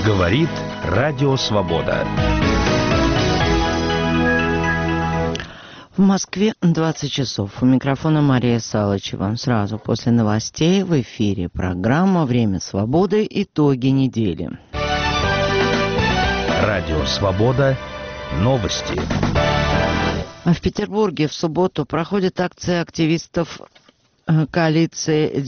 Говорит Радио Свобода. В Москве 20 часов. У микрофона Мария Салычева. Сразу после новостей в эфире программа «Время свободы. Итоги недели». Радио Свобода. Новости. В Петербурге в субботу проходит акция активистов коалиции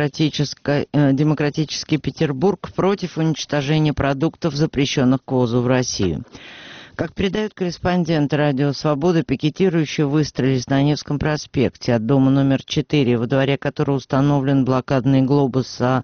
«Демократический Петербург» против уничтожения продуктов, запрещенных к ввозу в Россию. Как передают корреспонденты «Радио Свобода», пикетирующие выстроились на Невском проспекте от дома номер 4, во дворе которого установлен блокадный глобус со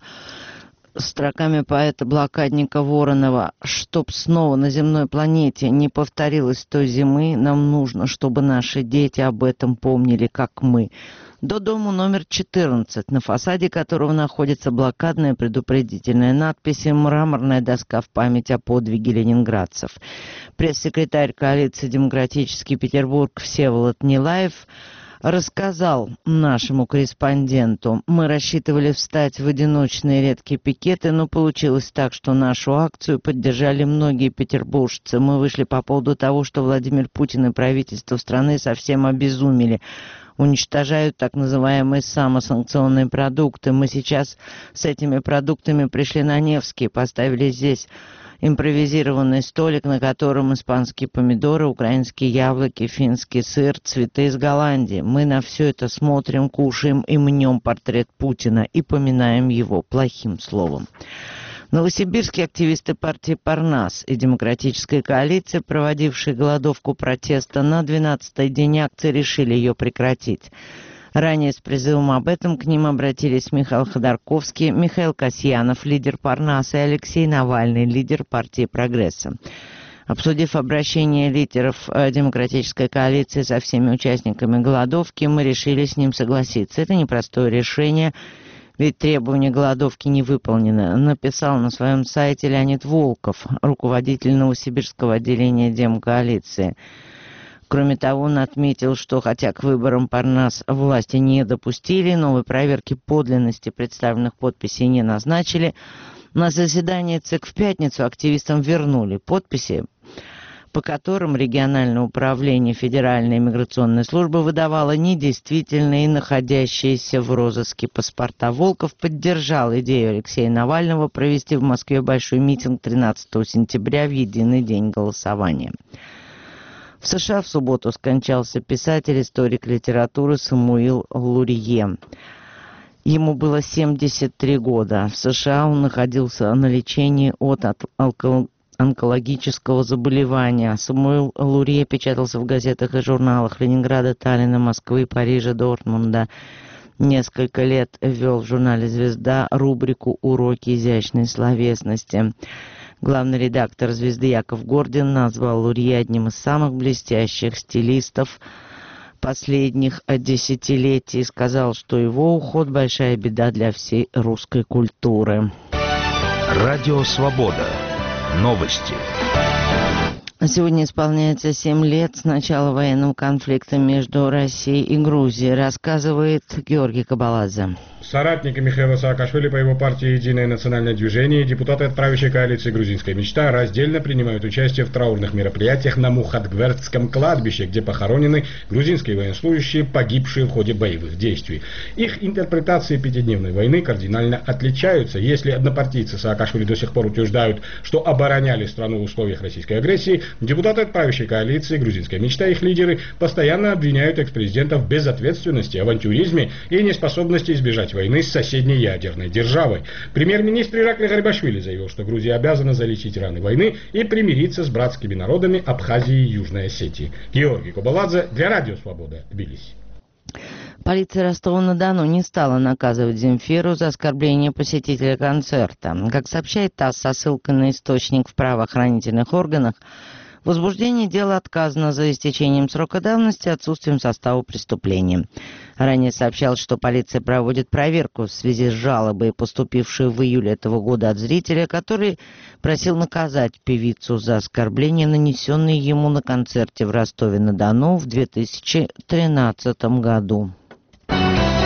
строками поэта-блокадника Воронова: «Чтоб снова на земной планете не повторилось той зимы, нам нужно, чтобы наши дети об этом помнили, как мы». До дома номер 14, на фасаде которого находится блокадная предупредительная надпись и мраморная доска в память о подвиге ленинградцев. Пресс-секретарь коалиции «Демократический Петербург» Всеволод Нилаев рассказал нашему корреспонденту: «Мы рассчитывали встать в одиночные редкие пикеты, но получилось так, что нашу акцию поддержали многие петербуржцы. Мы вышли по поводу того, что Владимир Путин и правительство страны совсем обезумели. Уничтожают так называемые самосанкционные продукты. Мы сейчас с этими продуктами пришли на Невский, поставили здесь импровизированный столик, на котором испанские помидоры, украинские яблоки, финский сыр, цветы из Голландии. Мы на все это смотрим, кушаем и мнем портрет Путина и поминаем его плохим словом». В Новосибирске активисты партии «Парнас» и демократической коалиции, проводившие голодовку протеста на 12-й день акции, решили ее прекратить. Ранее с призывом об этом к ним обратились Михаил Ходорковский, Михаил Касьянов, лидер «Парнаса», и Алексей Навальный, лидер партии «Прогресса». Обсудив обращение лидеров демократической коалиции со всеми участниками голодовки, мы решили с ним согласиться. Это непростое решение, ведь требования голодовки не выполнены, написал на своем сайте Леонид Волков, руководитель Новосибирского отделения Демкоалиции. Кроме того, он отметил, что хотя к выборам Парнас власти не допустили, новой проверки подлинности представленных подписей не назначили, на заседании ЦИК в пятницу активистам вернули подписи, по которым региональное управление Федеральной миграционной службы выдавало недействительные, находящиеся в розыске паспорта. Волков поддержал идею Алексея Навального провести в Москве большой митинг 13 сентября в единый день голосования. В США в субботу скончался писатель, историк литературы Самуил Лурье. Ему было 73 года. В США он находился на лечении от онкологического заболевания. Самуил Лурье печатался в газетах и журналах Ленинграда, Таллина, Москвы, Парижа, Дортмунда. Несколько лет вел в журнале «Звезда» рубрику «Уроки изящной словесности». Главный редактор «Звезды» Яков Гордин назвал Лурье одним из самых блестящих стилистов последних десятилетий и сказал, что его уход – большая беда для всей русской культуры. Радио Свобода. Новости. Сегодня исполняется 7 лет с начала военного конфликта между Россией и Грузией, рассказывает Георгий Кабаладзе. Соратники Михаила Саакашвили по его партии «Единое национальное движение» и депутаты от правящей коалиции «Грузинская мечта» раздельно принимают участие в траурных мероприятиях на Мухатгвертском кладбище, где похоронены грузинские военнослужащие, погибшие в ходе боевых действий. Их интерпретации пятидневной войны кардинально отличаются. Если однопартийцы Саакашвили до сих пор утверждают, что обороняли страну в условиях российской агрессии, депутаты от правящей коалиции «Грузинская мечта» и их лидеры постоянно обвиняют экс-президента в безответственности, авантюризме и неспособности избежать войны с соседней ядерной державой. Премьер-министр Иракли Гарибашвили заявил, что Грузия обязана залечить раны войны и примириться с братскими народами Абхазии и Южной Осетии. Георгий Кабаладзе для Радио Свобода, Тбилиси. Полиция Ростова-на-Дону не стала наказывать Земфиру за оскорбление посетителя концерта. Как сообщает ТАСС со ссылкой на источник в правоохранительных органах, возбуждение дела отказано за истечением срока давности и отсутствием состава преступления. Ранее сообщалось, что полиция проводит проверку в связи с жалобой, поступившей в июле этого года от зрителя, который просил наказать певицу за оскорбление, нанесенное ему на концерте в Ростове-на-Дону в 2013 году.